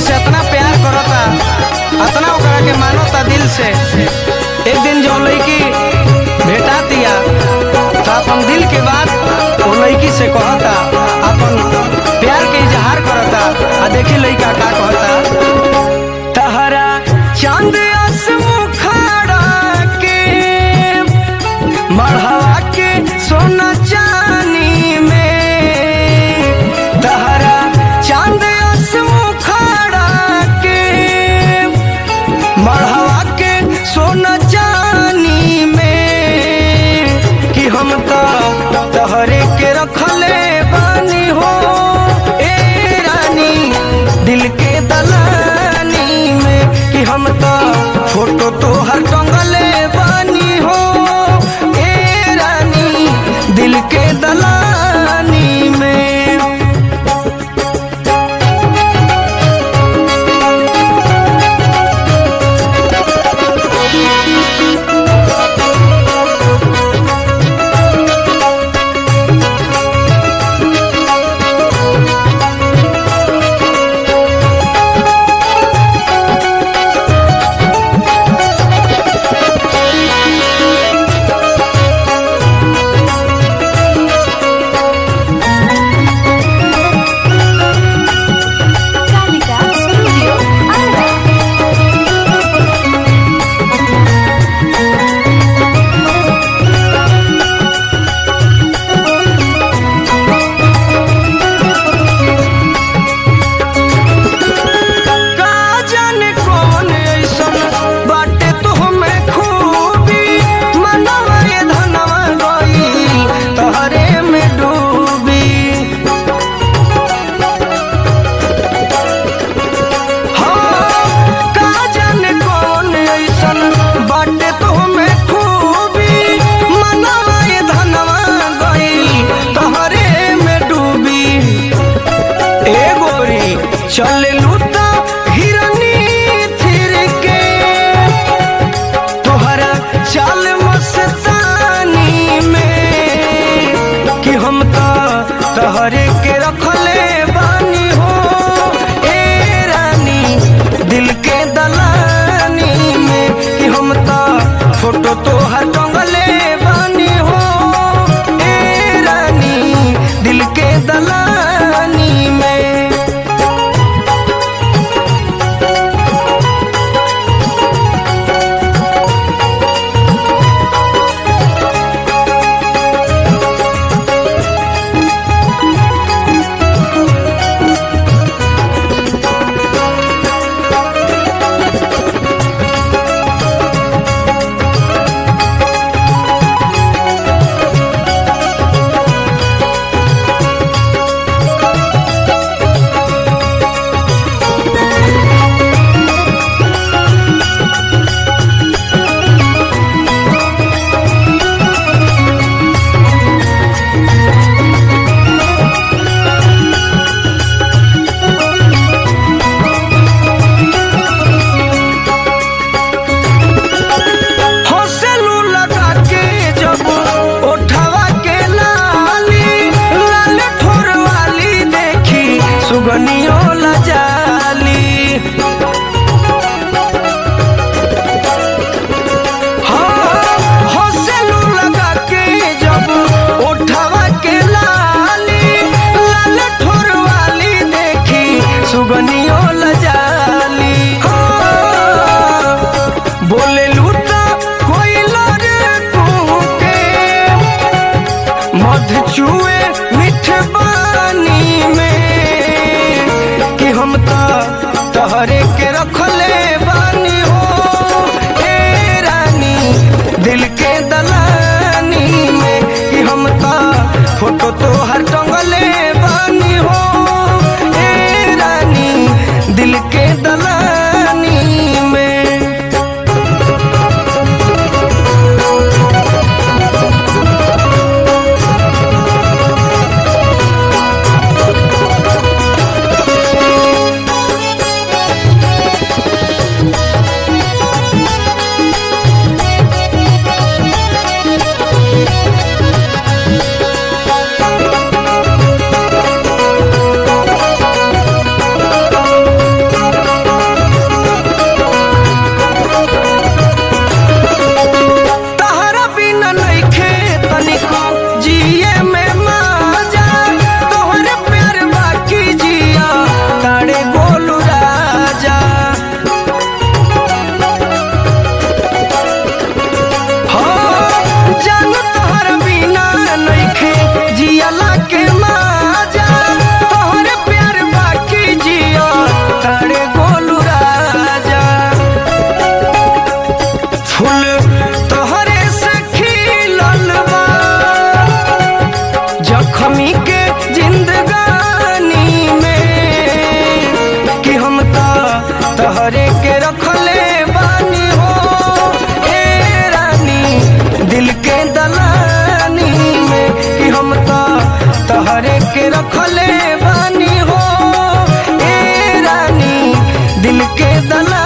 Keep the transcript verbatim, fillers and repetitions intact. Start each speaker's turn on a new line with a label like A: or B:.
A: से इतना प्यार करता, इतना ओकरा के मानता दिल से। एक दिन जो लड़की भेटा दिया तो अपन दिल के बात वो लड़की से कहता, अपन प्यार के इजहार करता। आ देखी लड़का का कहता, तहरा चांद मुखाड़ा के मढ़वा के सोना चानी में, तहरा चांद मुखाड़ा के मढ़वा के सोना चानी में, कि हम तो तहरे के रखले बानी हो ए रानी दिल के दलानी में, कि हम तो फोटो तो हर टंगले बानी हो ए रानी दिल के दलानी में। चल लूटा हिरनी फिर के तोहरा चाल मस्तानी में, कि हम तो तहरे के रखले बानी हो ए रानी दिल के दलानी में, कि हम तो फोटो तोहर टंगले बानी हो ए रानी दिल के दलानी में। सुगनियों लजाली हाँ हौसलू लगा के जब उठावा के लाली लाल ठोर वाली देखी सुगनियों लजाली हाँ बोले लूटा कोई लड़े के मध चुए मिठ पानी में, हम तो तहरे के रखले बानी हो ए रानी दिल के दलानी में, कि हम तो फोटो तो हर टंगले बानी हो ए रानी दिल के दलानी में। तहरे के रखले बानी हो ए रानी दिल के दलानी में कि हम तो तहरे के रखले बानी हो ए रानी दिल के दलानी